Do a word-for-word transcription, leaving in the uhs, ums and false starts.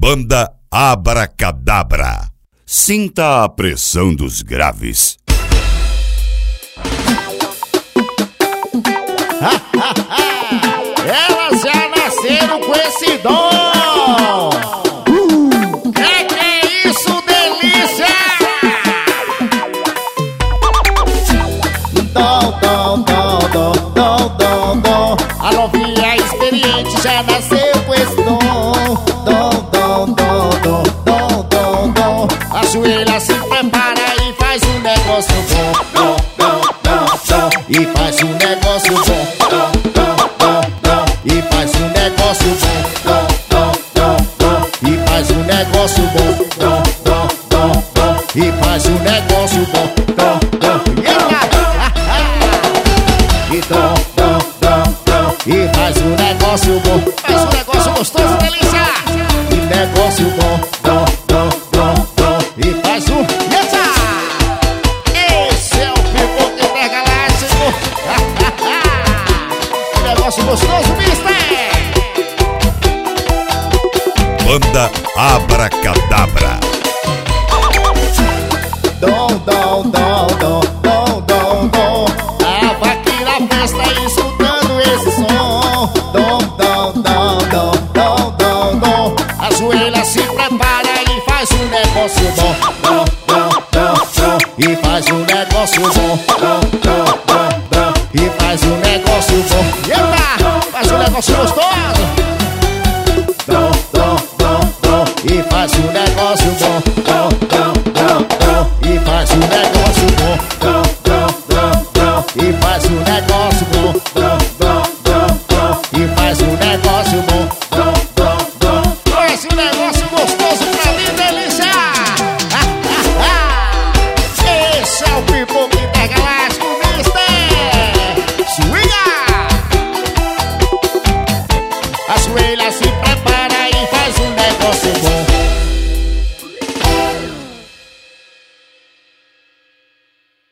Banda Abracadabra. Sinta a pressão dos graves. Elas já nasceram com esse dom. Uh, que que é isso, delícia? Dom, dom, dom, dom, dom, dom, dom. A novinha experiente já nasceu com esse dom. Dom, dom, dom, dom, dom, dom, dom. Ajoelha, se prepara e faz um negócio bom. Dom, dom, dom, dom. E faz um negócio bom. Dom, dom, dom, dom. E faz um negócio bom. Dom, dom, dom, dom. E faz um negócio bom. Dom, dom, dom, dom. E faz um negócio bom. Dom, dom. E dom, dom, dom, dom. E faz um negócio bom. Faz um negócio gostoso, delícia. E negócio bom. Dom, dom, dom, dom. E faz um. Eita! Esse é o Pipoca Intergaláctico. Negócio gostoso, mister. Banda Abracadabra. Dom, dom, dom, dom, dom, dom, dom. Tava aqui na festa escutando esse som. Dom, dom, dom, dom, dom, dom, dom. Ajoelha, se prepara e faz um negócio bom. Dom, dom, dom, dom. E faz um negócio bom. Dom, dom, dom, dom. E faz um negócio bom. Eita! Faz um negócio gostoso. Dom, dom, dom, dom. E faz um negócio bom.